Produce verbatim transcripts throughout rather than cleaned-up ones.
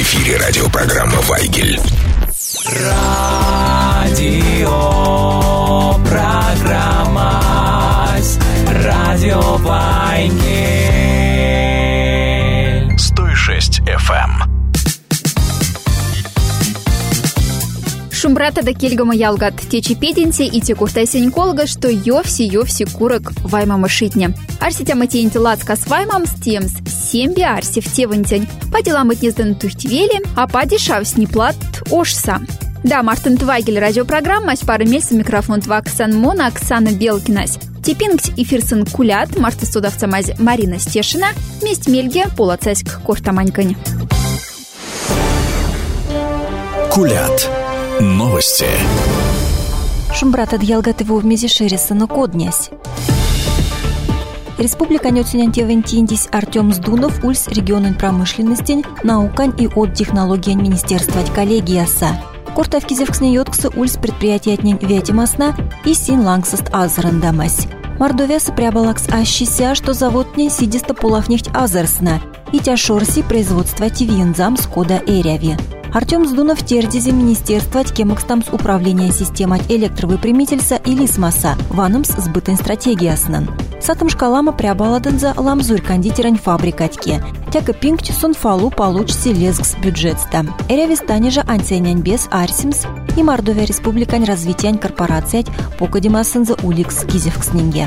эфире радиопрограмма «Вайгель». Радио программа Радио Вайгель. сто шесть эф эм. Шумбрата да кельгама ялгат течи педенте и текуртай сеньколга, что йовси-йовси курок вайма машитня. Арситя матиенти лацка с ваймам с темс семби арси в тевантень. По делам отнезден тухтивели, а по дешавс не плат ошса. Да, Мартин Твайгель, радиопрограмма, с пары месяцев микрофон Тва Оксан Мона, Оксана Белкинась. Типингт эфирсын кулят, Марта Студовцамаз Марина Стешина, месть Мельге, Полацайск Кортаманькань. Кулят. Новости. Шумбрата дьялгатыву в мезишериса на коднясь. Республика Нёцюнянтевентиндис Артем Сдунов ульс регионен промышленности, наукань и от технологий министерства коллегияса. Кортав кизевкснеётксы ульс предприятия отнень ветимасна и син лангсост азерандамась. Мордовяса прябалакс ащися, что завод не сидисто полавнефть азерсна и тяшорси производства тивинзам с кода эряви. Артем Сдунов тердизи министерства ткемакстамс управления системой электровыпрямительса и лисмаса ванамс сбытын стратегияснан. Сатым шкалама прябаладынза ламзурь кондитерань фабрикатьке. Тяка пинкч сунфалу получси лезгс бюджетста. Эряви станежа ансенянь без арсимс и Мордовия республикань развитиянь корпорациять покодимасынза уликс кизевкснинге.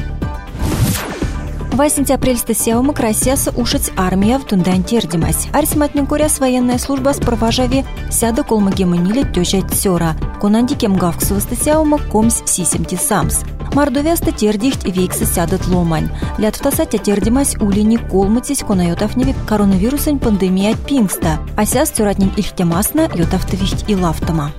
восьмого апреля стасяума красяса ушить армия в Тундань тердимась. Арсиматникуряс военная служба с проважави сяда колмагеманили тёча тсёра. Конандикем гавксова стасяума комс сисемти самс. Мордовяста тердихть вейкса сядат ломань. Лятвтасатя тердимась улини колматись конайотавневи коронавирусень пандемия пингста. Ася стюратнень ихтемасна йотавтовихть и лавтама.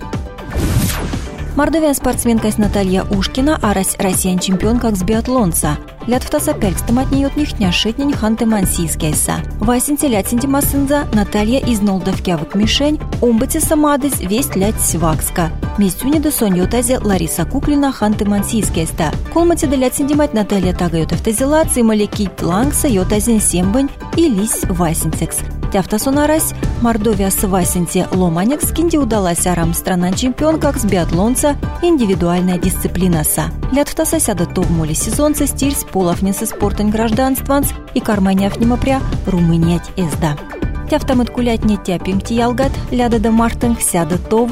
Мордовия спортсменка Наталья Ушкина, а россиян чемпионка с биатлонца. Лятвтаса пелькстамат неют нихтня шетнень ханты-мансийскайса. Васинте лятсинтимасынза Наталья из Нолдовкявык мишень, омбати самадыз весть лять свакска. Местюни до соньотазе Лариса Куклина ханты-мансийскайста. Колмати да лятсинтимат Наталья тагаютавтазелаци малекит лангса йотазин сембань и лись васинтекс. Тяфтасонарась Мордовия с Васинте Ломанек скинди удалась арам страна чемпионка с биатлонца индивидуальная дисциплинаса. Лятвтаса сяда то в моле сезонца стирс половницы спортань гражданстванс и карманяв немопря румыниять эзда. Тяфтамыт кулять не тяпим тиялгат ляда да мартынг сяда тов.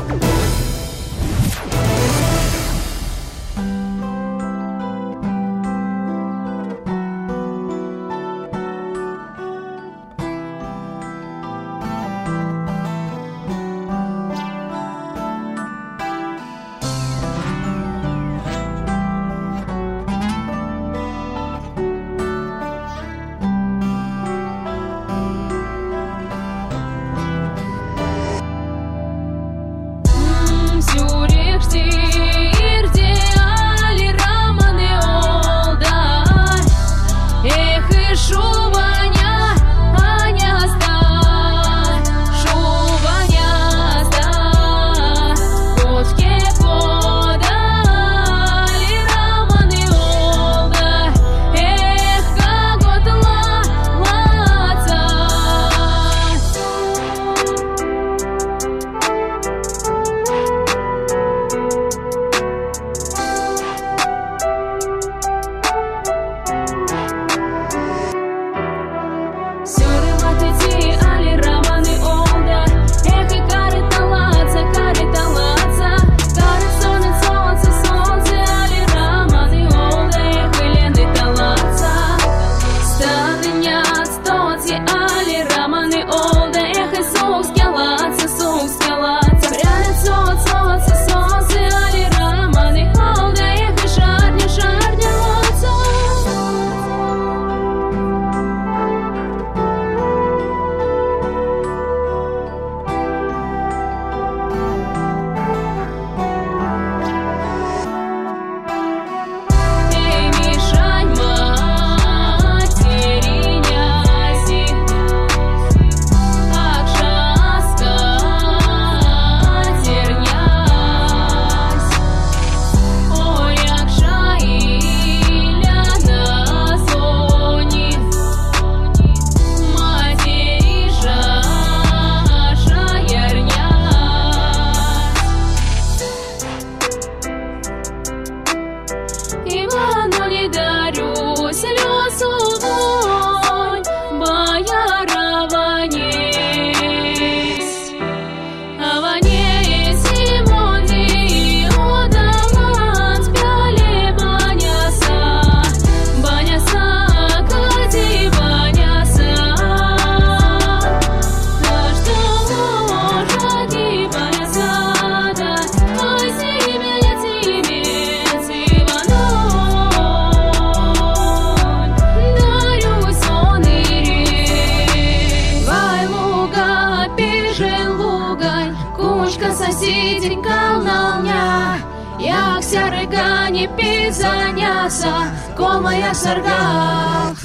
сидень калналня, як сярыга не пизаняса, комая саргах.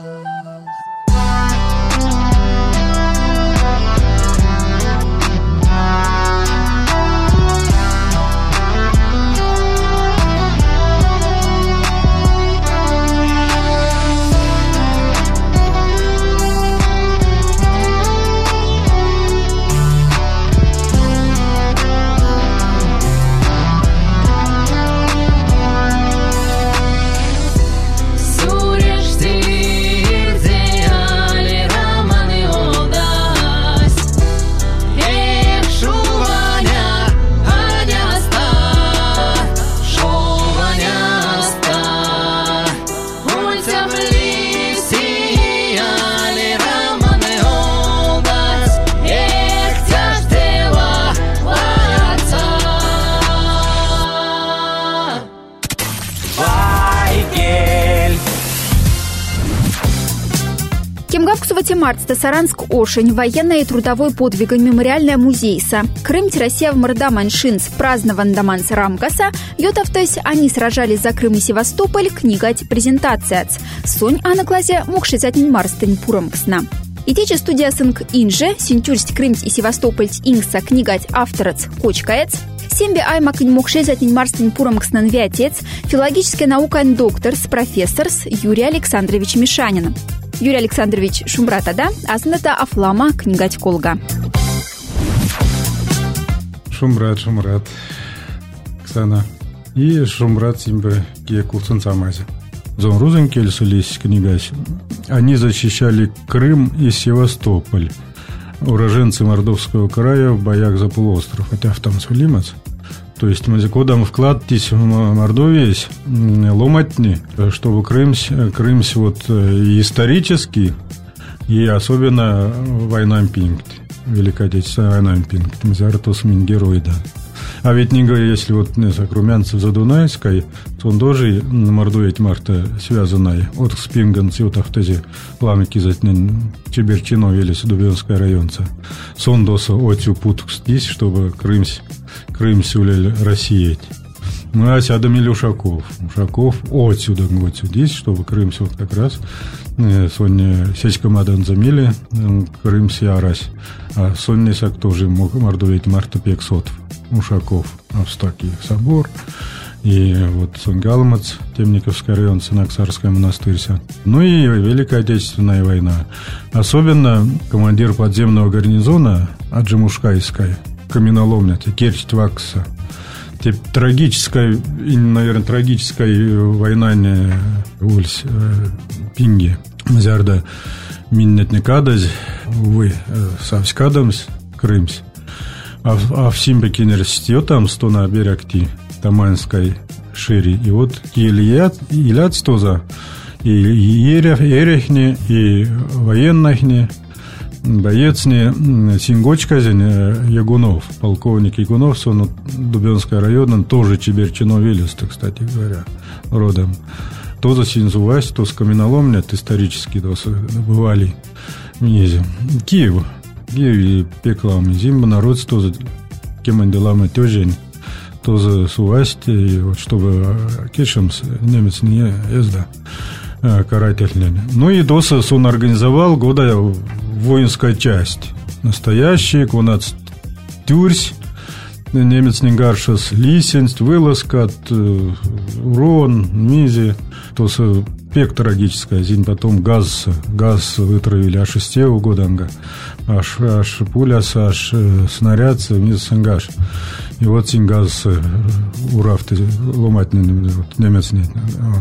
Марта Саранск Ошень, военное и трудовой подвиг мемориальная музейса. Крым Россия в Мордаманшинс, празднован Даманс Рамкаса, Йотавтось, они сражались за Крым и Севастополь, книгать презентация. Сонь Анаклазе мокшизатнин Марстань Пурамксна. И тече студия сынк Инже, Синтюрсть Крымс и Севастополь Ингса книгать авторец Кочкаец. Сембе аймакин мокшизатнин Марстань Пурамкснан Вятец, филологическая наука доктор, профессор Юрий Александрович Мишанин. Юрий Александрович Шумрата, да? Азната Афлама книгать колга. Шумрат, Шумрат. Ксана. И Шумрат симбе ке кулсын самази. Зон Рузенкель сулись книгась. Они защищали Крым и Севастополь. Уроженцы Мордовского края в боях за полуостров. Хотя в там сулимац. То есть мы кодам вклад в Мордовии ломатни, чтобы Крым, Крым вот исторически и особенно война пинкт, Великая Отечественная война пинкт, мы заратос мин герой, да. А ведь не говоря, если вот не Румянцев за Дунайской, то он тоже на Мордовии марта связанная от Спинганц и от Ахтези ламики затнен Чеберчино велись Дубенская районца. Сон доса отю пут здесь, чтобы Крым Крым сюлель Россиять. Ну, а сядами Ушаков. Ушаков отсюда, отсюда здесь, чтобы Крым вот как раз соння сечка мадан замели, Крым сиарась. А соння сак тоже Мордовии марта пексотов. Ушаков, Австакий собор, и вот Сонгалмац, Темниковский район, Сынаксарская монастырься. Ну и Великая Отечественная война. Особенно командир подземного гарнизона Аджимушкайской, каменоломня, Керчь Вакса. Трагическая, наверное, трагическая война не Ульс Пинги. Мазярда миннетне кадаз, увы, Савскадамс, Крымс. А, а в Симбекинерсте там сто на берегти Таманской шире. И вот Ильят, Ильят стоза, и Ерехне, и военнахне, боецне, Сингочказень, Ягунов, полковник Ягунов, сон Дубенского района, тоже Чеберчино Велеста, кстати говоря, родом. То за Синзувась, то с каменоломня, исторически добывали низе. Киев. И пеклам зимба народ тоже кем делами тёжень тоже сувасти и вот чтобы кешем немец не езда карательными. Ну и доса он организовал года воинская часть настоящая кунац тюрсь немец не гаршас лисенсть вылазка урон мизи тоса пек трагическая зим потом газ газ вытравили аж шестего года аж аж пуля аж снаряд вниз сангаш и вот син газ урафты ломать вот немец не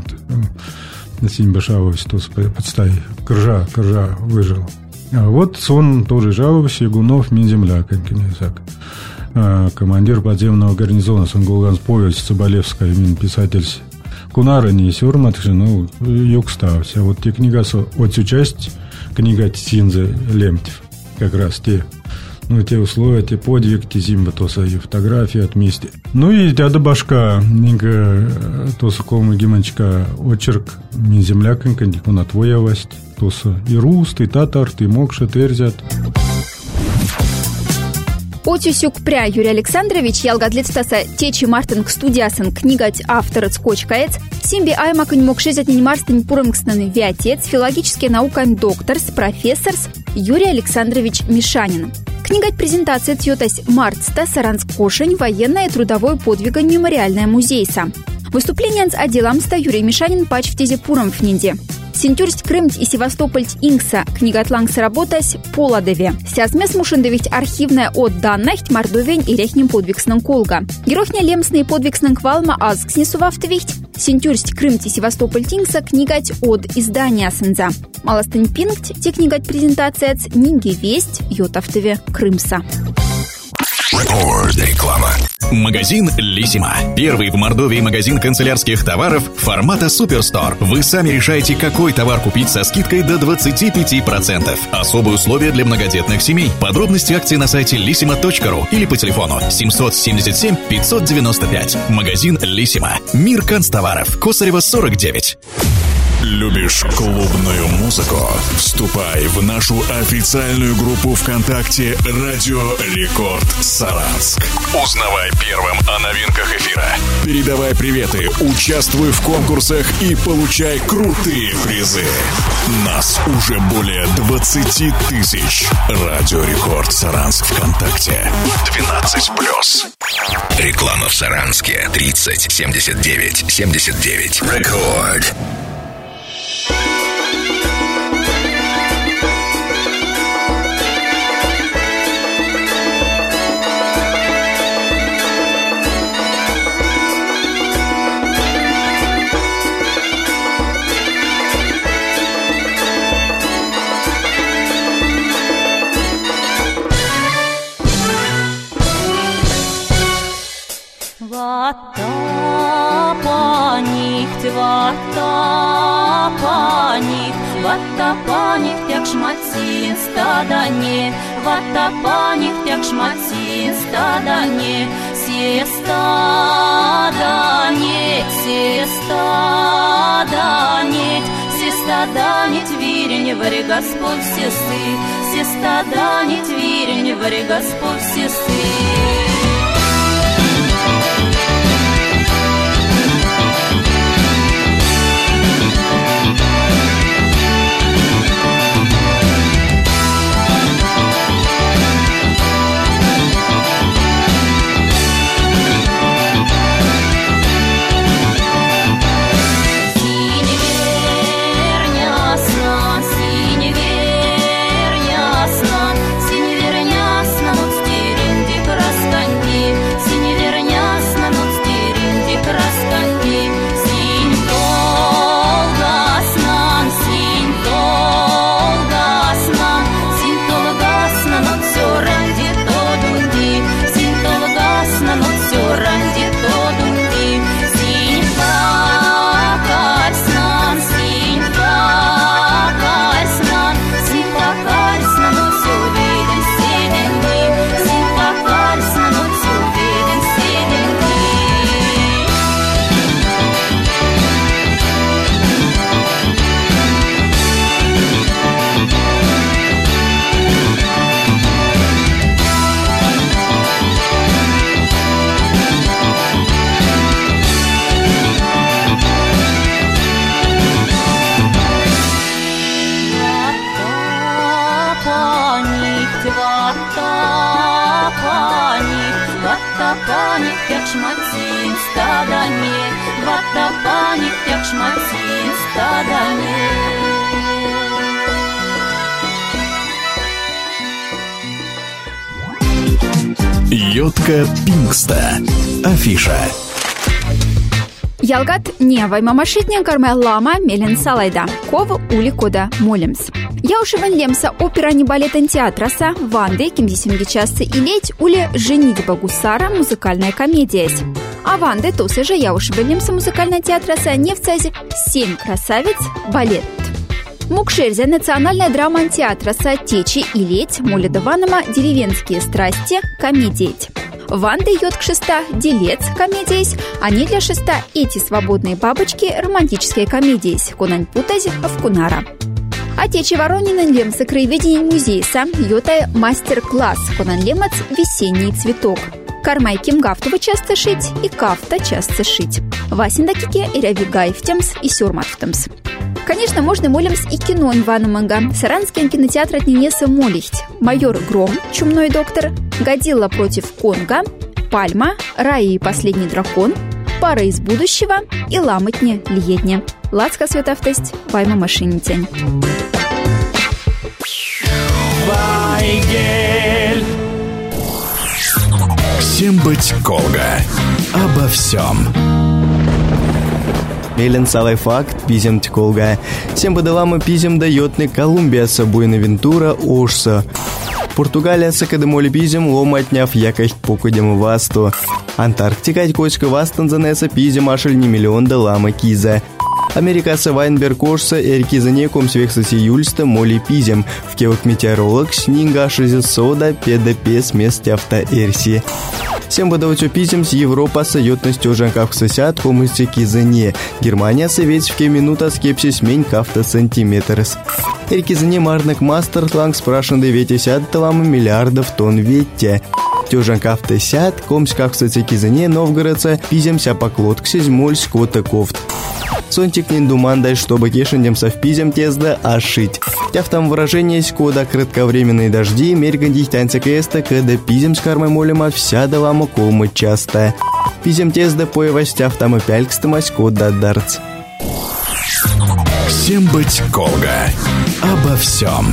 вот син башавович то подстай кржа кржа выжил а вот он тоже жаловался Ягунов мин земля как кинесак командир подземного гарнизона Сангулганс повесть Соболевская мин писатель Кунара не сюрматши, ну, юг стався. Вот те книга, вот всю часть книга Синзе Лемтев, как раз те, ну, те условия, те подвиг, те зимба, то са и фотографии от мести. Ну, и дяда башка, ника, то са колма гиманчка, очерк, не земля, канкандик, он отвоявость, то са и рус, и татар, и мокша, терзят. Отюсюк пря Юрий Александрович ялгадлицтаса течи мартынг студиясын книгать авторыц кочкаец, симби аймакын мокшезет ненмарстын пурымкснын виатец, филологический наукам докторс, профессорс Юрий Александрович Мишанин. Книгать презентация тьотась мартста Саранск Кошень, военное и трудовое подвига мемориальное музейса. Выступление с отделамста Юрий Мишанин пач в тезе пуром в нинде. Сентюрсть Крымть и Севастопольть Инкса книгатлангс работась Поладове. Сясмес мушендовить архивная от данных Мордовень и рехнем подвигсным колга. Герохня лемсный подвигсным квалма азкснесувавтовихть. Сентюрсть Крымть и Севастопольть Инкса книгать от издания сенза. Малостынь пинкть те книгать презентация ц нинги весть Йотавтове Крымса. Реклама. Магазин «Лисима». Первый в Мордовии магазин канцелярских товаров формата «Суперстор». Вы сами решаете, какой товар купить со скидкой до двадцати пяти процентов. Особые условия для многодетных семей. Подробности акции на сайте лисима точка ру или по телефону семьсот семьдесят семь пятьсот девяносто пять. Магазин «Лисима». Мир канцтоваров. Косарева, сорок девять. Любишь клубную музыку? Вступай в нашу официальную группу ВКонтакте «Радио Рекорд Саранск». Узнавай первым о новинках эфира. Передавай приветы, участвуй в конкурсах и получай крутые призы. Нас уже более двадцати тысяч. «Радио Рекорд Саранск» ВКонтакте. двенадцать плюс. Реклама в Саранске. тридцать семьдесят девять семьдесят девять. Рекорд. Ваттапаних, ваттапаних, тяк шматсин стадане, ваттапаних, тяк шматсин стадане, сестадане, сестадане, сестадане, твирень, вари Господь сесы, сестадане, твирень, вари Господь сесы. Ваттапаних, як шматсин стадане, ваттапаних, як шматсин стадане. Йотка Пингста. Афиша. Ялгат не ваймамашитня карме лама мелен салайда. Ков ули кода молимс. Я ушиван лемса опера не балетен театраса Ванды кимдесимди часы и леть ули женитьба гусара музыкальная комедия. А Ванды тусы же я ушиван лемса музыкальная театраса не в цазе семь красавиц балет. Мукшерзя национальная драма театраса Течи и леть Молида Ванама деревенские страсти комедиять. Ванда йод к шеста делец комедиесь, а не для шеста эти свободные бабочки романтические комедиесь. Конань путази в кунара. А течи Воронинен лемсы краеведение музей сам йотай мастер-класс конан лемац весенний цветок. Кармай ким гафтова часто шить и кафта часто шить. Васиндакике и рявигаевтемс и сюрматвтемс. Конечно, можно молимс и кино Ивана Манга. Саранский кинотеатр отненеса молихть. Майор Гром, чумной доктор, Годзилла против Конга, Пальма, Раи и последний дракон, Пара из будущего и Ламытня лиедня. Лацка светавтость, Вайма машинитянь. Вайгель. Всем быть Колга. Обо всем. Мелен салай факт, пизем тколга. Всем подавама пизем дает Колумбия с Буэнавентура Ошса. Португалия с академоли пизем ломатняв якость покудем васту. Антарктика кочка вастан занеса пизем ашель не миллион да лама киза. Америка с Вайнберг Ошса эркизане комсвекса июльста моли пизем. В кевок метеоролог снинга шизисода педапес месте автоэрси. Всем подавать писем с Европа с йотностью жанкав сосят комысти кизане. Германия советские минута скепсис мень кафта сантиметрс. Эркизане марнак мастер тланг спрашенды вети сят талама миллиардов тонн ветте. Тёжан кафта сят, комс кафта кизане Новгородца пиземся поклотксись моль скота кофт. Сонтик ниндумандай, чтобы кешендем совпизем тезда ошить. Тяв там выражение кода кратковременные дожди, мерьгандих танца кеста, когда пизем с кармой молима вся давама колма часто. Пизем тезда поевостяв там и пялькстамась кода дарц. Всем быть Колга. Обо всем.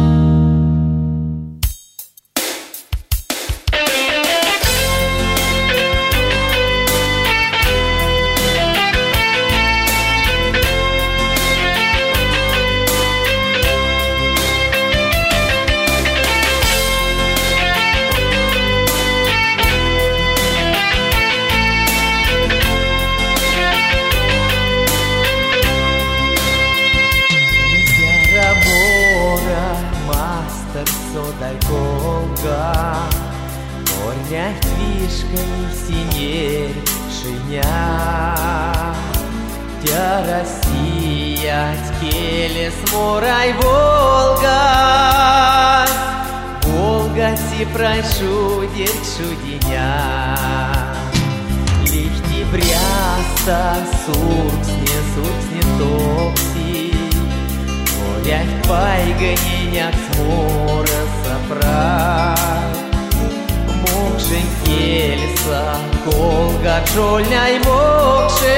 Прошу чуденя, лихти бряста, сурксне, сурксне топси, горять пайганяк смора сопрать. Мокшень кельса, колга джольняй мокше,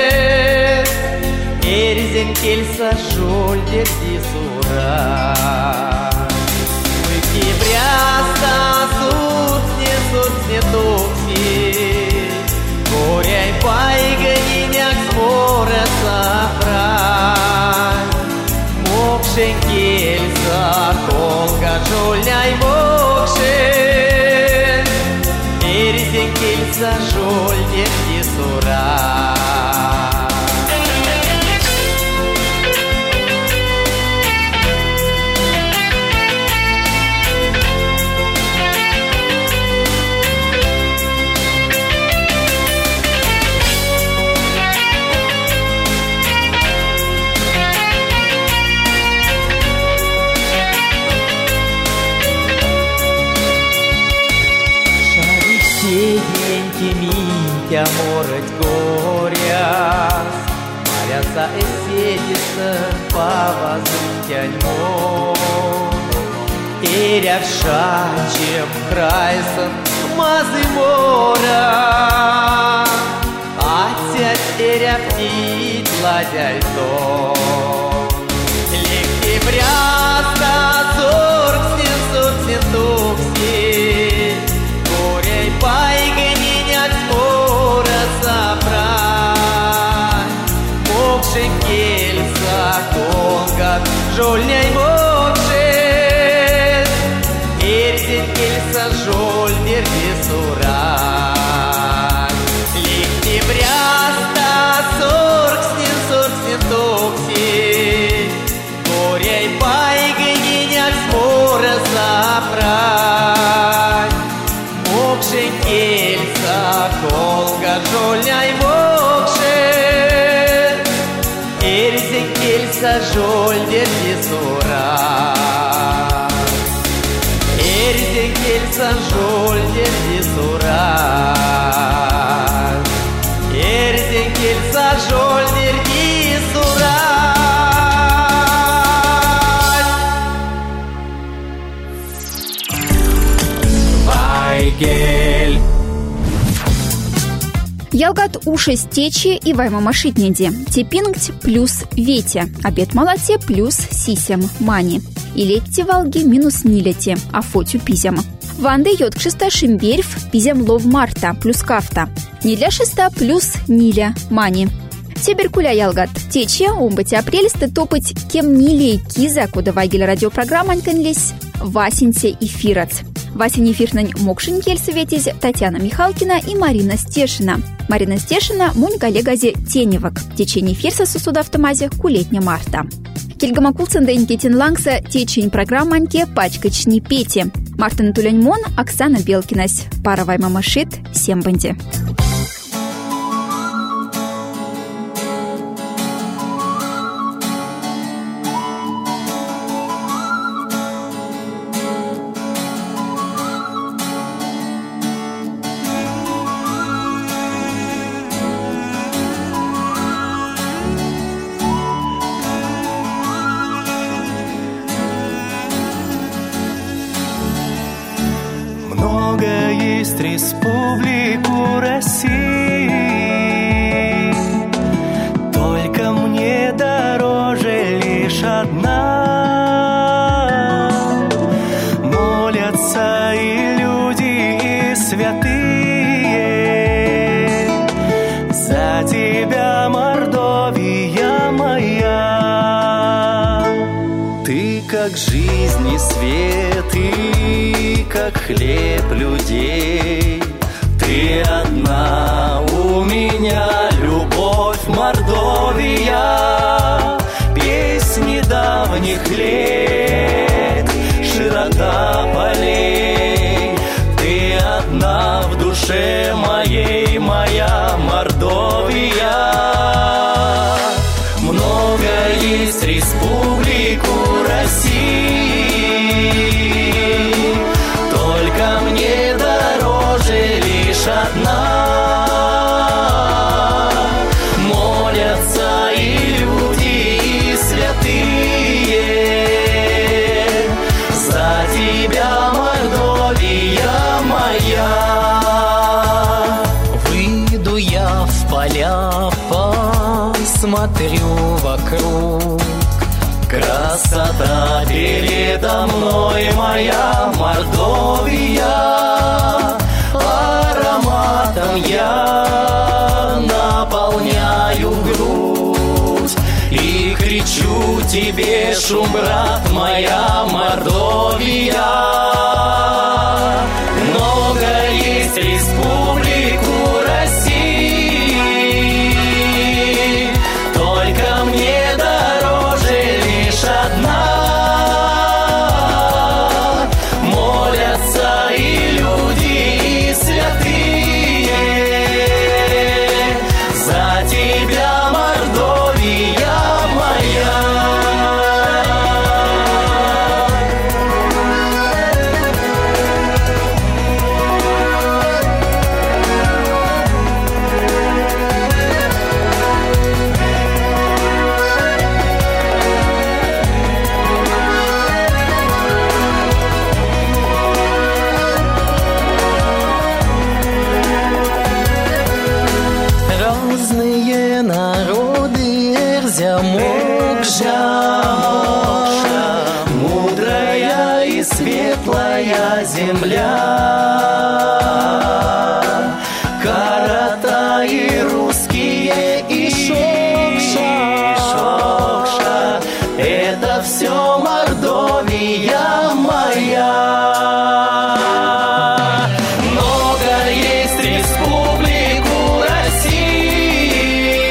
эрзен кельса жольдер дисура. Бряста, сурцне, сурцне токси, горяй пайганяк смора сопрать. Мокшень кельса, колга жольняй мокше, эрзен кельса жольдер дисура. Минтя морать горя, марятся эседиса по возрытяньмо. Эрявшачем крайсон мазы мора, отсять эрявтит ладяй то. Легкий бряста, сорксен, сорксен токси, горей пайганяк скоро собрать. Мокшень кельса, конга, жольняй мокше, эрзен кельса, жольдер дисурай. Лихти бряста, сорксен, сорксен токси, горей пайганяк скоро келса жольдер дисурай. Эрден келса жольдер дисурай. Вайгель. Ялгат уши стечи и вайма машитнеди. Тепингть плюс ветя. Обед малате плюс сисям мани. И летти валги минус нилети. А фотю пизям. Ванды йод шеста шимберьф пизям лов марта плюс кафта. Ниля шеста плюс ниля мани. Теберкуля ялгат. Тече умбати апрелисты топать кем нилей киза, куда вайгель радиопрограмма нканлись Васенте эфирац. Васень эфирнань мокшин кельсоветиз Татьяна Михалкина и Марина Стешина. Марина Стешина мунь коллегазе теневок. Течение эфирса сусуда автомазе кулетня марта. Кельгамакул ценденькетин лангса течень программаньке пачкачни пети. Марта Натулянь Мон, Оксана Белкинась. Пара вайма машит, сембанди. Республику России, только мне дороже лишь одна. Молятся и люди, и святые за тебя, Мордовия моя. Ты как жизнь и свет, и как хлеб людей. Ты одна у меня, любовь, Мордовия, песни давних лет, широта полей. Ты одна в душе моей, моя Мордовия. Много есть республику России, только мне дороже лишь одна. Молятся и люди, и святые за тебя, Мордовия моя. Выйду я в поля, посмотрю вокруг. Красота передо мной, моя Мордовия. Ароматом я наполняю грудь и кричу тебе, шум, брат, моя Мордовия. Много есть республику России, только мне дороже лишь одна. Молятся и люди, и святые за тебя, Мордовия моя. Разные народы, Эрзя, Мокша, мудрая и светлая земля, Карата и русские, и Шокша, это все Мордовия моя. Много есть республику России,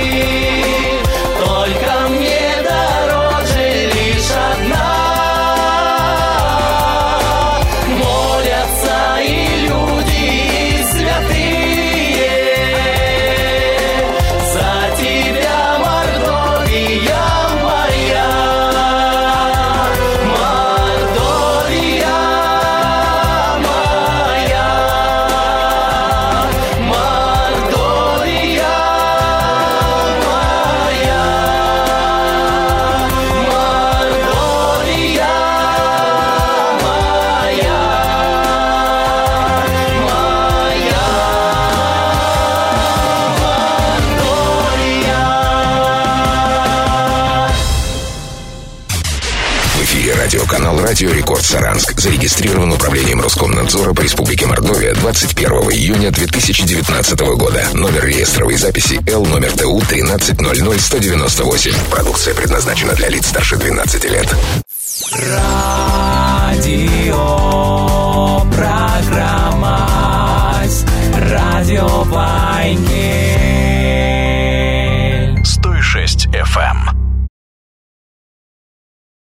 только мне дороже лишь одна. Молятся и люди, и святые Радиоканал «Радио Рекорд Саранск» зарегистрирован Управлением Роскомнадзора по Республике Мордовия двадцать первого июня две тысячи девятнадцатого года. Номер реестровой записи Л номер Т У тринадцать ноль ноль сто девяносто восемь. Продукция предназначена для лиц старше двенадцати лет. Радио